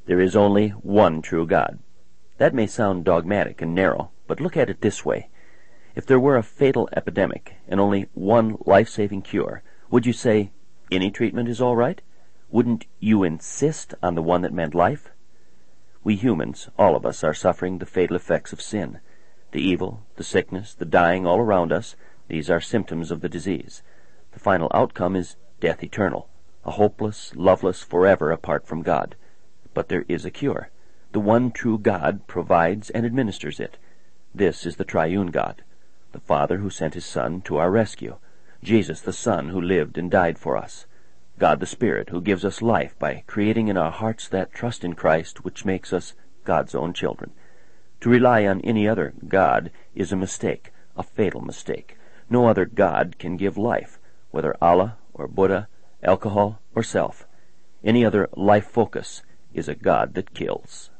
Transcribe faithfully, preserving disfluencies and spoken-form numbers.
There is only one true God. That may sound dogmatic and narrow, but look at it this way. If there were a fatal epidemic and only one life-saving cure, would you say, any treatment is all right? Wouldn't you insist on the one that meant life? We humans, all of us, are suffering the fatal effects of sin. The evil, the sickness, the dying all around us, these are symptoms of the disease. The final outcome is death eternal, a hopeless, loveless forever apart from God. But there is a cure. The one true God provides and administers it. This is the triune God, the Father who sent his Son to our rescue, Jesus the Son who lived and died for us, God the Spirit who gives us life by creating in our hearts that trust in Christ which makes us God's own children. To rely on any other God is a mistake, a fatal mistake. No other God can give life, whether Allah or Buddha, alcohol or self. Any other life focus is a God that kills.